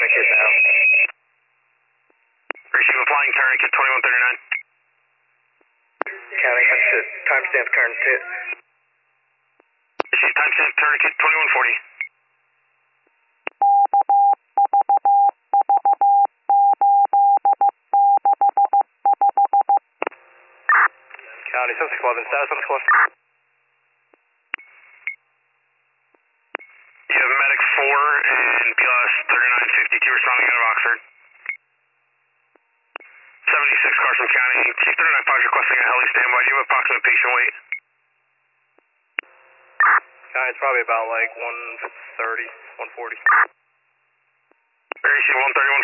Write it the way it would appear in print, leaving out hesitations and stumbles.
tourniquet now. Receive applying tourniquet 2139. County, that's it. Timestamp tourniquet. Receive timestamp tourniquet 2140. County, 7611, status on the squad. You have medic 4 and PLS 3952 responding out of Oxford. 76 Carson County, Chief 395 requesting a heli standby. Do you have approximate patient weight? County, it's probably about like 130, 140. Receive 130,